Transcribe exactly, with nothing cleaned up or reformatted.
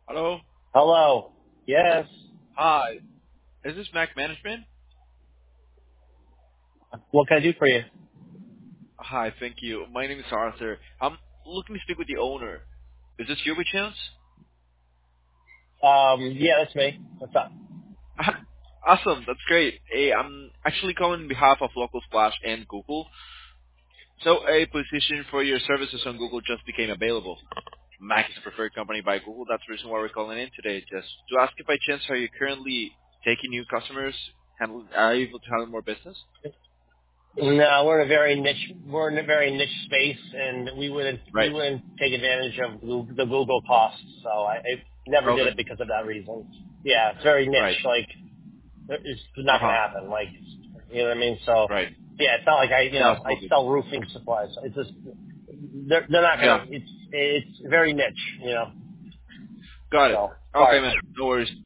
Hello. Hello. Yes. Hi. Is this Mac Management? What can I do for you? Hi, thank you. My name is Arthur. I'm looking to speak with the owner. Is this you by chance? Um, yeah, that's me. What's up? Awesome. That's great. Hey, I'm actually calling on behalf of Local Splash and Google. So a position for your services on Google just became available. Mac is a preferred company by Google. That's the reason why we're calling in today. Just to ask if by chance are you currently taking new customers, handle, are you able to handle more business? No, we're in a very niche. We're in a very niche space, and we wouldn't we Right. wouldn't take advantage of Goo- the Google costs. So I, I never did Okay. it because of that reason. Yeah, it's very niche. Right. Like it's Uh not going huh. to happen. Like you know what I mean. So Right. yeah, it's not like I you Yeah, know I all good. sell roofing supplies. It's just they're they're not Yeah. going to. It's it's very niche. You know. Got it. So Okay, sorry. man. No worries.